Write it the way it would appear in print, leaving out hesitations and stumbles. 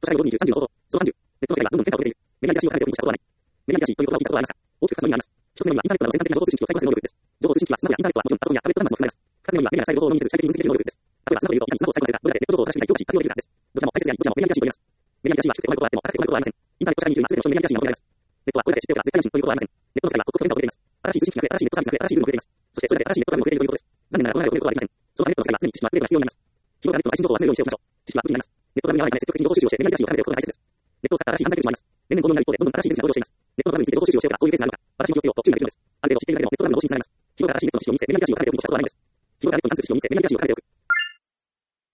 社会の50、30の報道、その30、ネットの世界はどんどん変化を遂げている。メディアリテラシーをかなり大きくしたことはない。メディアリテラシーという言葉を聞いたことはありますか？大きく2つの意味があります。一つ目にはインターネットなど全体的な情報通信機を最高化する能力です。情報通信機はスマホやインターネットはもちろんパソコンやタブレット端末も含まれます。二つ目にはメディアが伝える情報のみにする最適分析的能力です。例えばスマホというと、いかにスマホを最高化させた、どれだけネット情報を正しく評価し活用できるかです。どちらも大切であり、どちらもメディアリテラシーと言います。メディアリテラシーは低くて終わることはあっても、高くて終わることはありません。インターネット社会において今全ての人にメディアリテラシーが求められます。ネットはこれだけ知っておけば絶対に信ということはありません。ネットの世界がここでのことはありません。ネットの世界は刻々変化を遂げています。新しい通信機が増え、新しいネットサービスが増え、新しいルールも増えています。そしてそれで新しいネットトラブルも増えているということです。残念ながらこの流れを止めることはできません。そのためネットの世界は常に知識のアップデートが必要になります。日頃からネットの最新情報を集めるようにしておきましょう。知識はアップデートになります。ネットトラブルに合わないため積極的に情報収集をしてメディアリテラシーを高めておくことが大切です。ネットを使った新しい犯罪口もあります。年々巧妙な一方でどんどん新しい手口が登場しています。ネットのトラブルについて情報収集をしておけばこういうケースがあるのか、私に気をつけようと注意ができるのです。ある程度知っているだけでもネットトラブルの防止につながります。日頃から新しいネットの知識を身につけ、メディアリテラシーを高めておくに越したことはないです。日頃からネットに関する知識を身につけ、メディアリテラシーを高めておく。